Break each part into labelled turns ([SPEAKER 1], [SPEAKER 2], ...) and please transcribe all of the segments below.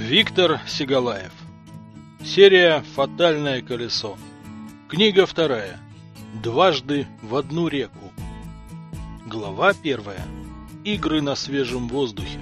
[SPEAKER 1] Виктор Сигалаев. Серия «Фатальное колесо». Книга 2. Дважды в одну реку. Глава 1. Игры на свежем воздухе.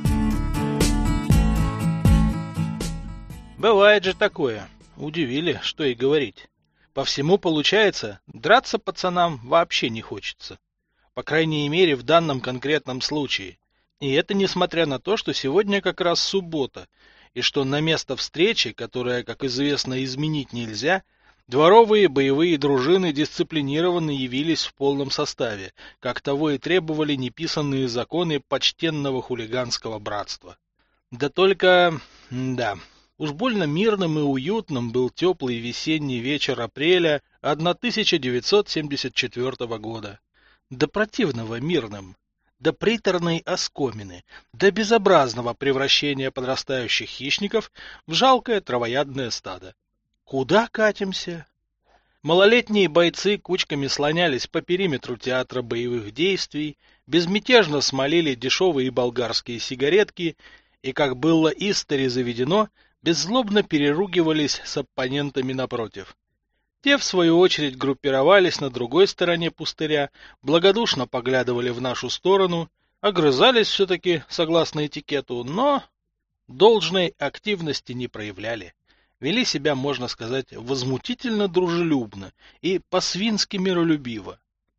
[SPEAKER 1] Бывает же такое. Удивили, что и говорить. По всему получается, драться пацанам вообще не хочется. По крайней мере, в данном конкретном случае. И это несмотря на то, что сегодня как раз суббота, и что на место встречи, которое, как известно, изменить нельзя, дворовые боевые дружины дисциплинированно явились в полном составе, как того и требовали неписанные законы почтенного хулиганского братства. Да только... уж больно мирным и уютным был теплый весенний вечер апреля 1974 года. До противного мирным. До приторной оскомины, до безобразного превращения подрастающих хищников в жалкое травоядное стадо. Куда катимся? Малолетние бойцы кучками слонялись по периметру театра боевых действий, безмятежно смолили дешевые болгарские сигаретки и, как было истори заведено, беззлобно переругивались с оппонентами напротив. Те, в свою очередь, группировались на другой стороне пустыря, благодушно поглядывали в нашу сторону, огрызались все-таки, согласно этикету, но должной активности не проявляли. Вели себя, можно сказать, возмутительно дружелюбно и по-свински миролюбиво.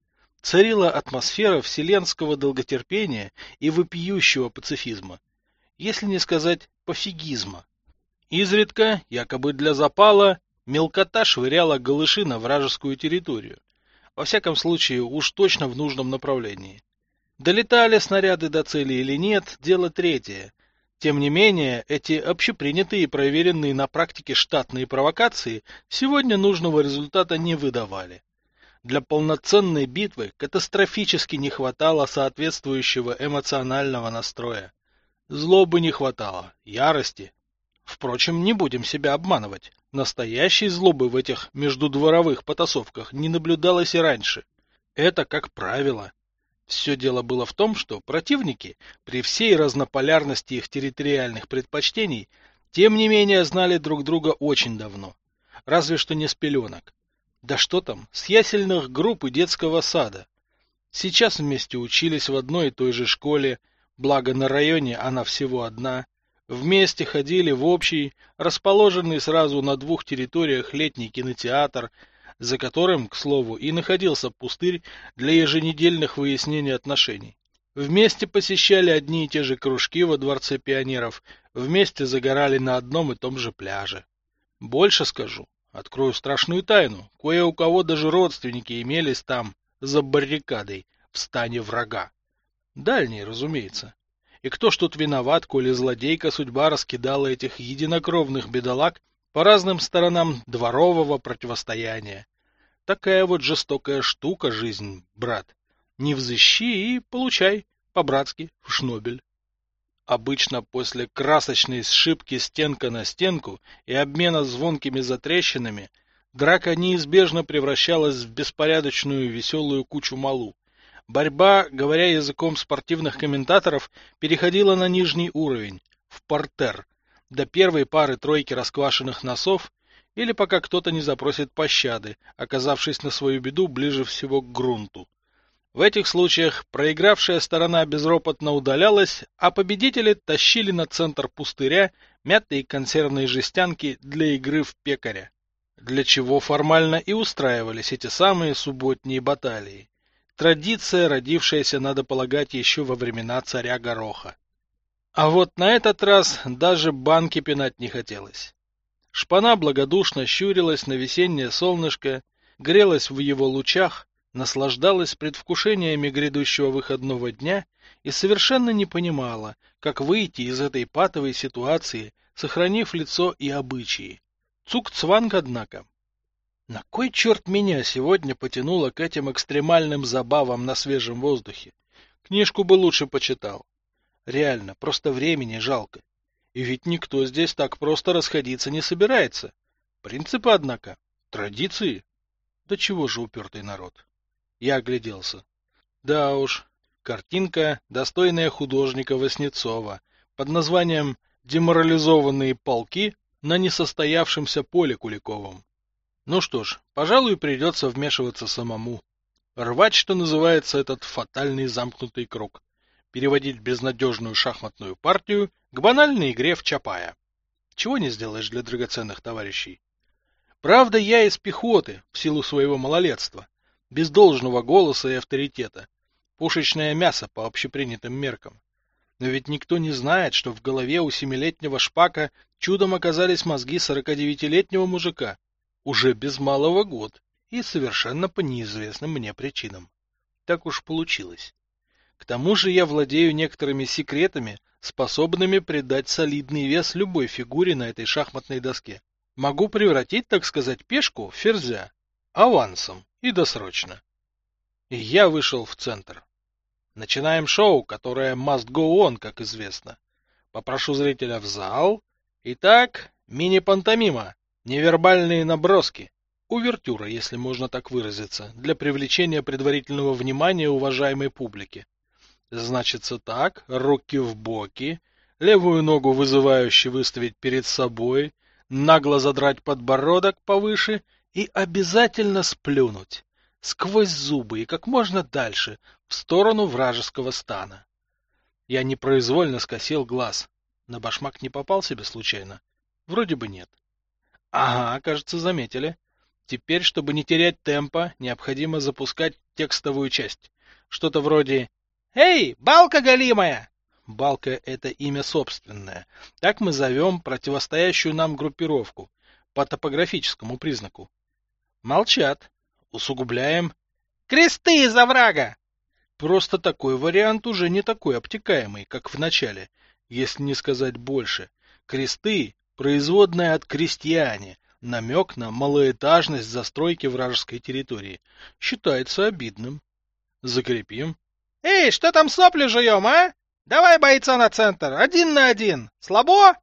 [SPEAKER 1] Царила атмосфера вселенского долготерпения и вопиющего пацифизма, если не сказать пофигизма. Изредка, якобы для запала, мелкота швыряла голыши на вражескую территорию. Во всяком случае, уж точно в нужном направлении. Долетали снаряды до цели или нет, дело третье. Тем не менее, эти общепринятые и проверенные на практике штатные провокации сегодня нужного результата не выдавали. Для полноценной битвы катастрофически не хватало соответствующего эмоционального настроя. Злобы не хватало, ярости. Впрочем, не будем себя обманывать. Настоящей злобы в этих междудворовых потасовках не наблюдалось и раньше. Это как правило. Все дело было в том, что противники, при всей разнополярности их территориальных предпочтений, тем не менее знали друг друга очень давно. Разве что не с пеленок. Да что там, с ясельных групп и детского сада. Сейчас вместе учились в одной и той же школе, благо на районе она всего одна. Вместе ходили в общий, расположенный сразу на двух территориях летний кинотеатр, за которым, к слову, и находился пустырь для еженедельных выяснений отношений. Вместе посещали одни и те же кружки во Дворце пионеров, вместе загорали на одном и том же пляже. Больше скажу, открою страшную тайну, кое у кого даже родственники имелись там, за баррикадой, в стане врага. Дальние, разумеется. И кто ж тут виноват, коли злодейка судьба раскидала этих единокровных бедолаг по разным сторонам дворового противостояния? Такая вот жестокая штука жизнь, брат. Не взыщи и получай, по-братски, в шнобель. Обычно после красочной сшибки стенка на стенку и обмена звонкими затрещинами драка неизбежно превращалась в беспорядочную веселую кучу малу. Борьба, говоря языком спортивных комментаторов, переходила на нижний уровень, в партер, до первой пары-тройки расквашенных носов, или пока кто-то не запросит пощады, оказавшись на свою беду ближе всего к грунту. В этих случаях проигравшая сторона безропотно удалялась, а победители тащили на центр пустыря мятые консервные жестянки для игры в пекаря, для чего формально и устраивались эти самые субботние баталии. Традиция, родившаяся, надо полагать, еще во времена царя Гороха. А вот на этот раз даже банки пинать не хотелось. Шпана благодушно щурилась на весеннее солнышко, грелась в его лучах, наслаждалась предвкушениями грядущего выходного дня и совершенно не понимала, как выйти из этой патовой ситуации, сохранив лицо и обычаи. Цук-цванг, однако. На кой черт меня сегодня потянуло к этим экстремальным забавам на свежем воздухе? Книжку бы лучше почитал. Реально, просто времени жалко. И ведь никто здесь так просто расходиться не собирается. Принципы, однако. Традиции. Да чего же упертый народ? Я огляделся. Да уж, картинка, достойная художника Васнецова, под названием деморализованные полки на несостоявшемся поле Куликовом. Ну что ж, пожалуй, придется вмешиваться самому. Рвать, что называется, этот фатальный замкнутый круг. Переводить безнадежную шахматную партию к банальной игре в Чапая. Чего не сделаешь для драгоценных товарищей. Правда, я из пехоты, в силу своего малолетства, без должного голоса и авторитета. Пушечное мясо по общепринятым меркам. Но ведь никто не знает, что в голове у 7-летнего шпака чудом оказались мозги 49-летнего мужика, уже без малого год, и совершенно по неизвестным мне причинам. Так уж получилось. К тому же я владею некоторыми секретами, способными придать солидный вес любой фигуре на этой шахматной доске. Могу превратить, так сказать, пешку в ферзя. Авансом и досрочно. И я вышел в центр. Начинаем шоу, которое must go on, как известно. Попрошу зрителя в зал. Итак, мини-пантомима, невербальные наброски. Увертюра, если можно так выразиться, для привлечения предварительного внимания уважаемой публики. Значится так, руки в боки, левую ногу вызывающе выставить перед собой, нагло задрать подбородок повыше и обязательно сплюнуть, сквозь зубы и как можно дальше, в сторону вражеского стана. Я непроизвольно скосил глаз. На башмак не попал себе случайно? Вроде бы нет. Ага, кажется, заметили. Теперь, чтобы не терять темпа, необходимо запускать текстовую часть. Что-то вроде «Эй, балка голимая!» Балка — это имя собственное. Так мы зовем противостоящую нам группировку, по топографическому признаку. Молчат. Усугубляем. «Кресты из оврага!» Просто такой вариант уже не такой обтекаемый, как в начале, если не сказать больше. Кресты — производная от крестьяне, намек на малоэтажность застройки вражеской территории. Считается обидным. Закрепим. «Эй, что там сопли жуем, а? Давай бойца на центр, 1 на 1. Слабо?»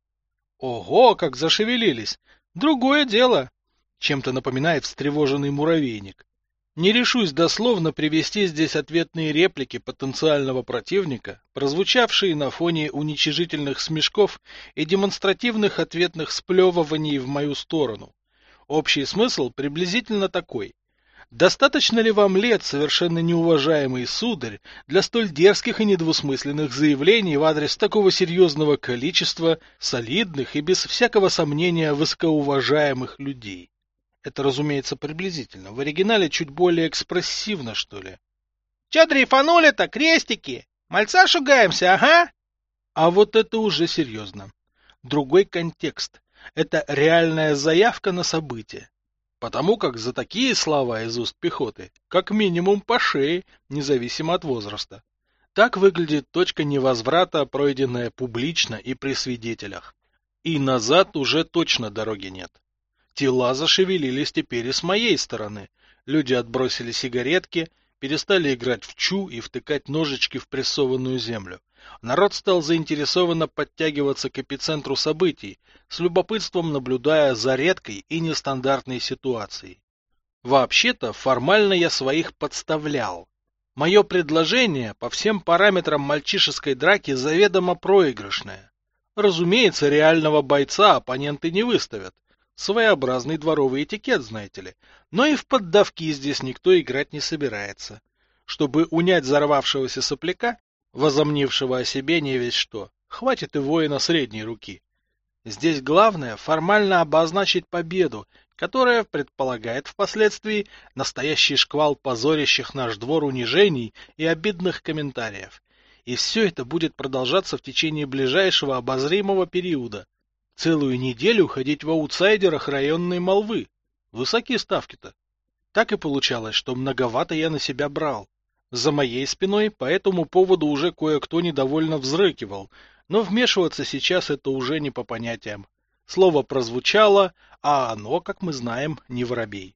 [SPEAKER 1] Ого, как зашевелились. Другое дело. Чем-то напоминает встревоженный муравейник. Не решусь дословно привести здесь ответные реплики потенциального противника, прозвучавшие на фоне уничижительных смешков и демонстративных ответных сплевываний в мою сторону. Общий смысл приблизительно такой. Достаточно ли вам лет, совершенно неуважаемый сударь, для столь дерзких и недвусмысленных заявлений в адрес такого серьезного количества солидных и без всякого сомнения высокоуважаемых людей? Это, разумеется, приблизительно. В оригинале чуть более экспрессивно, что ли. «Чё дрейфанули-то, крестики? Мальца шугаемся, ага?» А вот это уже серьезно. Другой контекст. Это реальная заявка на событие. Потому как за такие слова из уст пехоты, как минимум по шее, независимо от возраста. Так выглядит точка невозврата, пройденная публично и при свидетелях. И назад уже точно дороги нет. Тела зашевелились теперь и с моей стороны. Люди отбросили сигаретки, перестали играть в чу и втыкать ножички в прессованную землю. Народ стал заинтересованно подтягиваться к эпицентру событий, с любопытством наблюдая за редкой и нестандартной ситуацией. Вообще-то, формально я своих подставлял. Мое предложение по всем параметрам мальчишеской драки заведомо проигрышное. Разумеется, реального бойца оппоненты не выставят. Своеобразный дворовый этикет, знаете ли. Но и в поддавки здесь никто играть не собирается. Чтобы унять взорвавшегося сопляка, возомнившего о себе не весь что, хватит и воина средней руки. Здесь главное формально обозначить победу, которая предполагает впоследствии настоящий шквал позорящих наш двор унижений и обидных комментариев. И все это будет продолжаться в течение ближайшего обозримого периода. Целую неделю ходить в аутсайдерах районной молвы. Высокие ставки-то. Так и получалось, что многовато я на себя брал. За моей спиной по этому поводу уже кое-кто недовольно взрыкивал, но вмешиваться сейчас это уже не по понятиям. Слово прозвучало, а оно, как мы знаем, не воробей.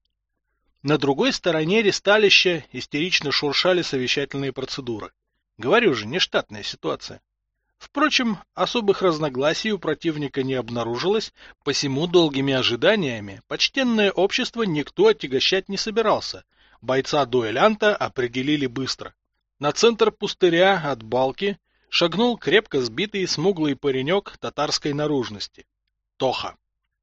[SPEAKER 1] На другой стороне ристалища истерично шуршали совещательные процедуры. Говорю же, нештатная ситуация. Впрочем, особых разногласий у противника не обнаружилось, посему долгими ожиданиями почтенное общество никто отягощать не собирался. Бойца-дуэлянта определили быстро. На центр пустыря от балки шагнул крепко сбитый смуглый паренек татарской наружности. Тоха.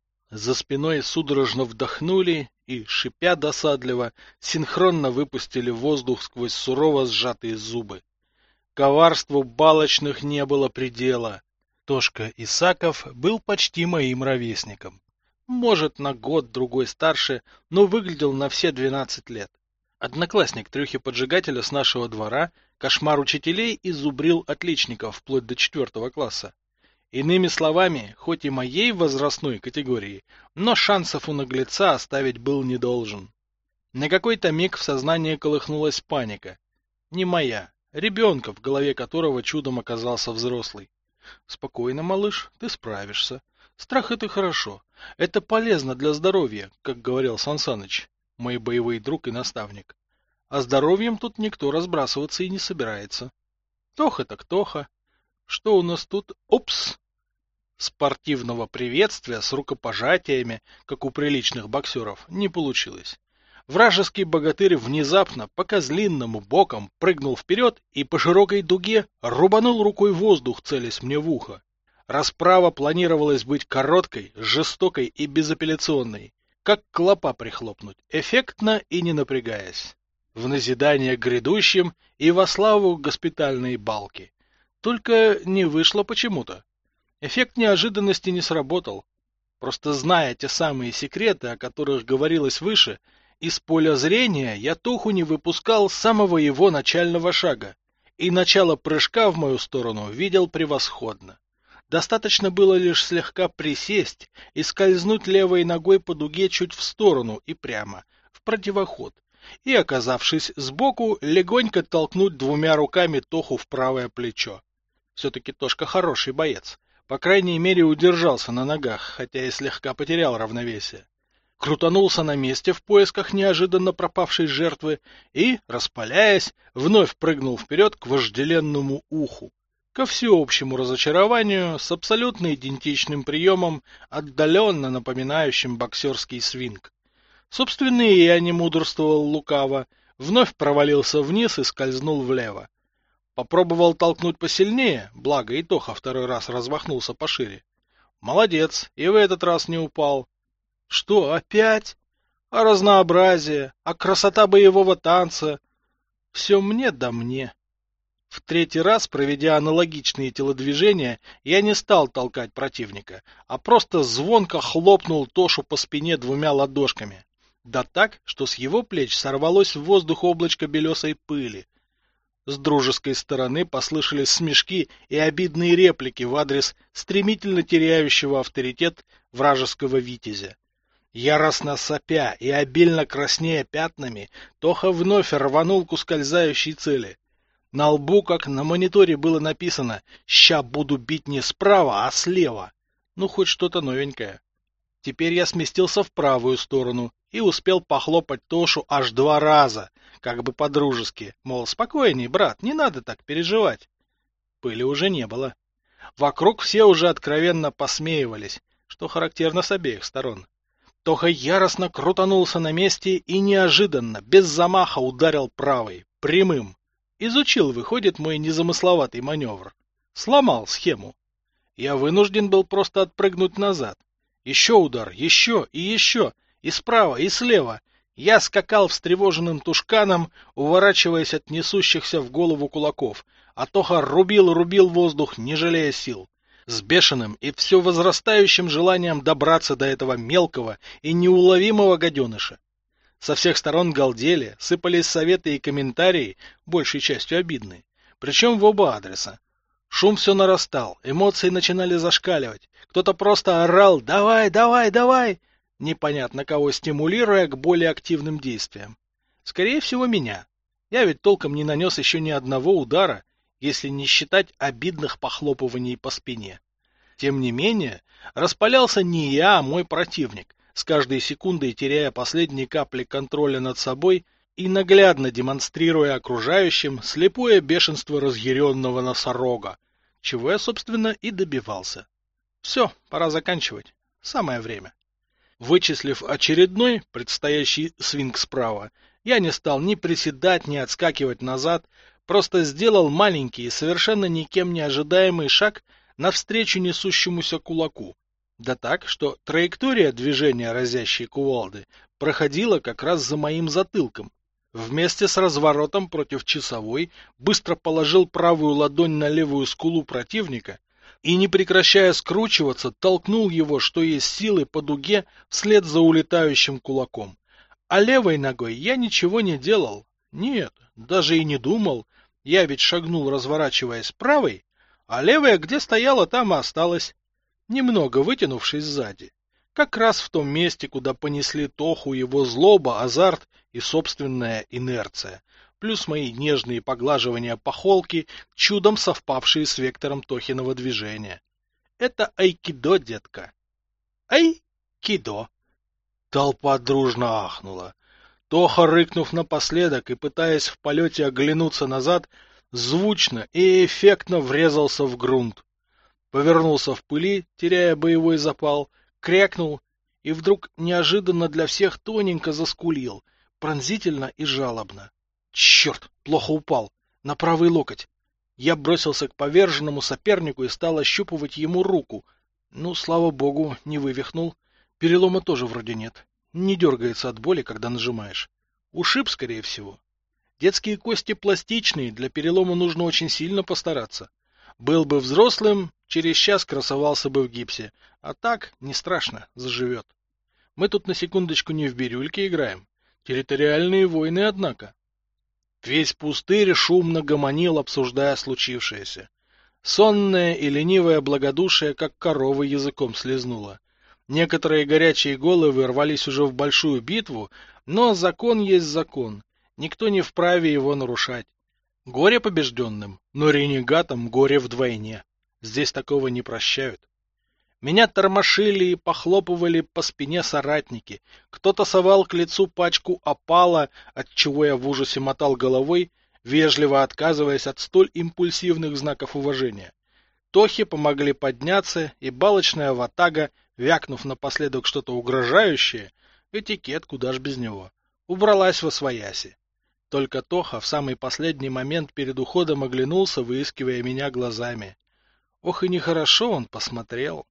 [SPEAKER 1] За спиной судорожно вдохнули и, шипя досадливо, синхронно выпустили воздух сквозь сурово сжатые зубы. Коварству балочных не было предела. Тошка Исаков был почти моим ровесником. Может, на год-другой старше, но выглядел на все 12 лет. Одноклассник Трюхи-поджигателя с нашего двора, кошмар учителей и зубрил отличников вплоть до 4 класса. Иными словами, хоть и моей возрастной категории, но шансов у наглеца оставить был не должен. На какой-то миг в сознании колыхнулась паника. Не моя, ребенка, в голове которого чудом оказался взрослый. Спокойно, малыш, ты справишься. Страх — это хорошо. Это полезно для здоровья, как говорил Сан Саныч, мой боевой друг и наставник. А здоровьем тут никто разбрасываться и не собирается. Тоха так Тоха. Что у нас тут? Опс! Спортивного приветствия с рукопожатиями, как у приличных боксеров, не получилось. Вражеский богатырь внезапно, по-козлиному боком, прыгнул вперед и по широкой дуге рубанул рукой воздух, целясь мне в ухо. Расправа планировалась быть короткой, жестокой и безапелляционной, как клопа прихлопнуть, эффектно и не напрягаясь. В назидание грядущим и во славу госпитальной балки. Только не вышло почему-то. Эффект неожиданности не сработал. Просто зная те самые секреты, о которых говорилось выше, из поля зрения я Тоху не выпускал с самого его начального шага, и начало прыжка в мою сторону видел превосходно. Достаточно было лишь слегка присесть и скользнуть левой ногой по дуге чуть в сторону и прямо, в противоход, и, оказавшись сбоку, легонько толкнуть двумя руками Тоху в правое плечо. Все-таки Тошка хороший боец. По крайней мере, удержался на ногах, хотя и слегка потерял равновесие. Крутанулся на месте в поисках неожиданно пропавшей жертвы и, распаляясь, вновь прыгнул вперед к вожделенному уху. Ко всеобщему разочарованию, с абсолютно идентичным приемом, отдаленно напоминающим боксерский свинг. Собственно, и я не мудрствовал лукаво, вновь провалился вниз и скользнул влево. Попробовал толкнуть посильнее, благо и Тоха второй раз размахнулся пошире. Молодец, и в этот раз не упал. Что, опять? А разнообразие, а красота боевого танца? Все мне да мне. В третий раз, проведя аналогичные телодвижения, я не стал толкать противника, а просто звонко хлопнул Тошу по спине двумя ладошками. Да так, что с его плеч сорвалось в воздух облачко белесой пыли. С дружеской стороны послышались смешки и обидные реплики в адрес стремительно теряющего авторитет вражеского витязя. Яростно сопя и обильно краснея пятнами, Тоха вновь рванул к ускользающей цели. На лбу, как на мониторе, было написано «Ща буду бить не справа, а слева». Ну, хоть что-то новенькое. Теперь я сместился в правую сторону и успел похлопать Тошу аж 2 раза, как бы по-дружески, мол, спокойней, брат, не надо так переживать. Пыли уже не было. Вокруг все уже откровенно посмеивались, что характерно с обеих сторон. Тоха яростно крутанулся на месте и неожиданно, без замаха ударил правой, прямым. Изучил, выходит, мой незамысловатый маневр. Сломал схему. Я вынужден был просто отпрыгнуть назад. Еще удар, еще, и справа, и слева. Я скакал встревоженным тушканом, уворачиваясь от несущихся в голову кулаков, а Тоха рубил воздух, не жалея сил. С бешеным и все возрастающим желанием добраться до этого мелкого и неуловимого гаденыша. Со всех сторон галдели, сыпались советы и комментарии, большей частью обидные, причем в оба адреса. Шум все нарастал, эмоции начинали зашкаливать, кто-то просто орал «Давай, давай, давай!», непонятно кого стимулируя к более активным действиям. Скорее всего, меня. Я ведь толком не нанес еще ни одного удара, если не считать обидных похлопываний по спине. Тем не менее, распалялся не я, а мой противник, с каждой секундой теряя последние капли контроля над собой и наглядно демонстрируя окружающим слепое бешенство разъяренного носорога, чего я, собственно, и добивался. Все, пора заканчивать. Самое время. Вычислив очередной, предстоящий свинг справа, я не стал ни приседать, ни отскакивать назад, просто сделал маленький и совершенно никем не ожидаемый шаг навстречу несущемуся кулаку. Да так, что траектория движения разящей кувалды проходила как раз за моим затылком. Вместе с разворотом против часовой быстро положил правую ладонь на левую скулу противника и, не прекращая скручиваться, толкнул его, что есть силы, по дуге вслед за улетающим кулаком. А левой ногой я ничего не делал. Нет, даже и не думал. Я ведь шагнул, разворачиваясь правой, а левая где стояла, там и осталась, немного вытянувшись сзади. Как раз в том месте, куда понесли Тоху его злоба, азарт и собственная инерция, плюс мои нежные поглаживания по холке, чудом совпавшие с вектором Тохиного движения. Это айкидо, детка. Айкидо. Толпа дружно ахнула. Тоха, рыкнув напоследок и пытаясь в полете оглянуться назад, звучно и эффектно врезался в грунт. Повернулся в пыли, теряя боевой запал, крякнул и вдруг неожиданно для всех тоненько заскулил, пронзительно и жалобно. Черт, плохо упал, на правый локоть. Я бросился к поверженному сопернику и стал ощупывать ему руку. Ну, слава богу, не вывихнул. Перелома тоже вроде нет. Не дергается от боли, когда нажимаешь. Ушиб, скорее всего. Детские кости пластичные, для перелома нужно очень сильно постараться. Был бы взрослым, через час красовался бы в гипсе. А так, не страшно, заживет. Мы тут на секундочку не в бирюльке играем. Территориальные войны, однако. Весь пустырь шумно гомонил, обсуждая случившееся. Сонное и ленивое благодушие, как корова, языком слезнуло. Некоторые горячие головы рвались уже в большую битву, но закон есть закон. Никто не вправе его нарушать. Горе побежденным, но ренегатам горе вдвойне. Здесь такого не прощают. Меня тормошили и похлопывали по спине соратники. Кто-то совал к лицу пачку опала, отчего я в ужасе мотал головой, вежливо отказываясь от столь импульсивных знаков уважения. Тохе помогли подняться, и балочная ватага, вякнув напоследок что-то угрожающее, этикет, куда ж без него, убралась восвояси. Только Тоха в самый последний момент перед уходом оглянулся, выискивая меня глазами. Ох и нехорошо он посмотрел.